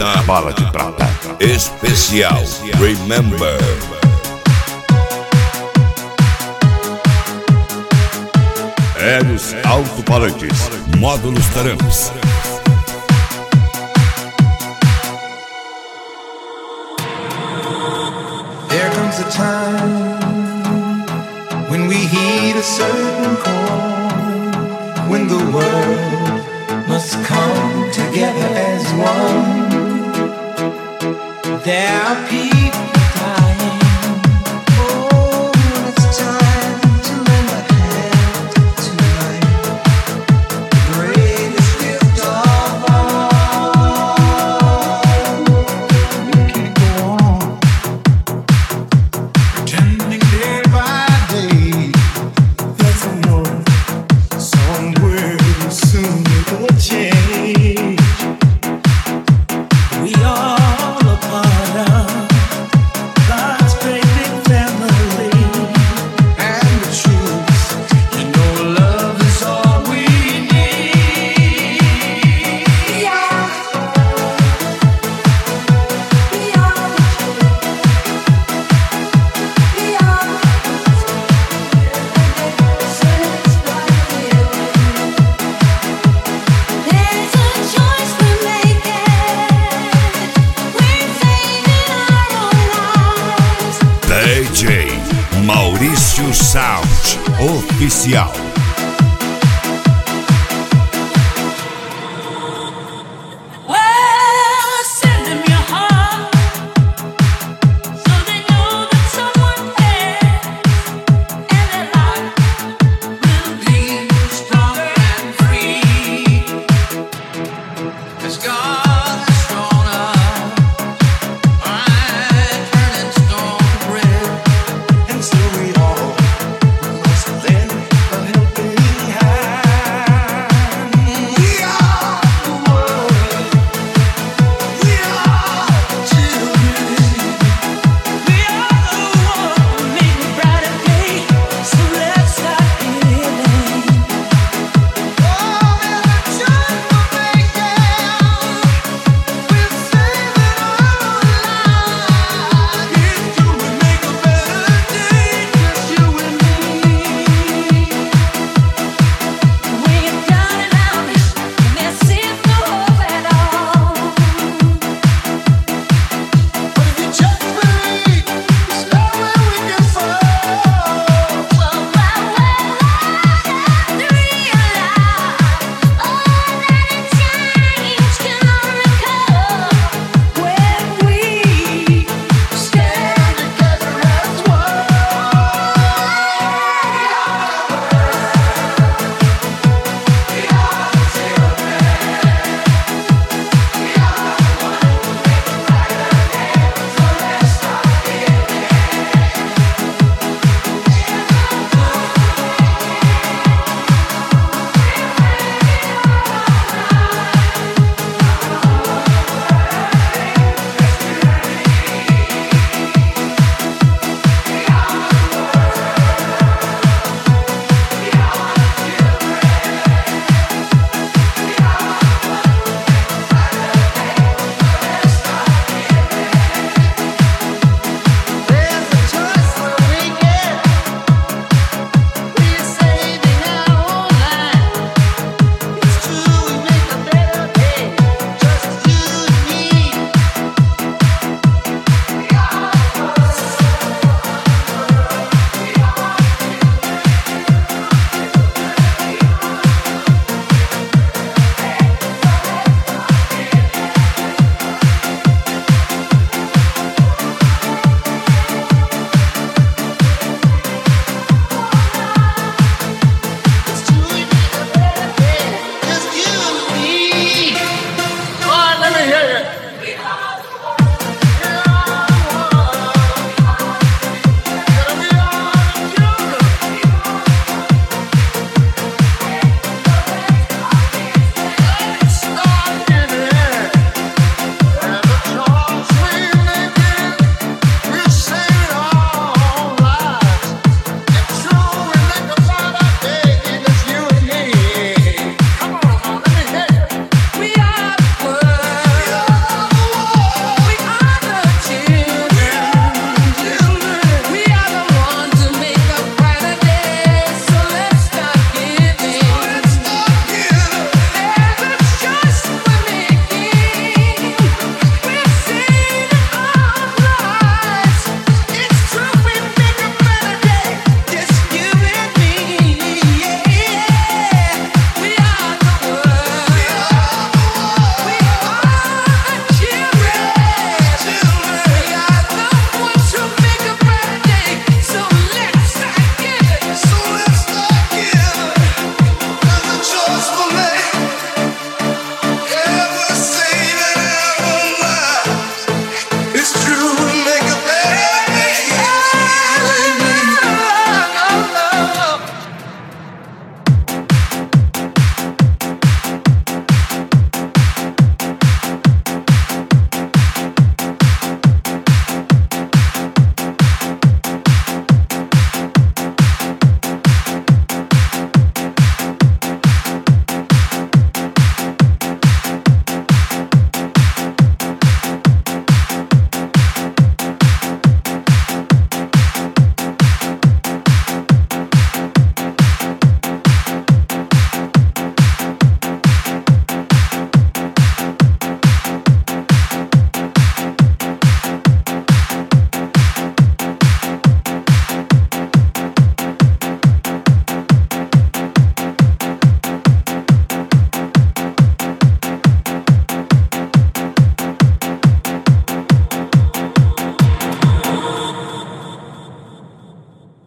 da Bala de Prata. Especial Remember. Eros Alto-Falantes, Módulos Taramps. There comes a time when we heed a certain call, when the world must come together as one. There are people dying. Oh, it's time to lend a hand tonight. The greatest gift of all. We can't go on pretending day by day that somewhere soon it will change. We are all a part of God's great big family. And the truth, you know, love is all we need. We are There's a choice we're making. We're saving our own lives. DJ Maurício Sound Oficial.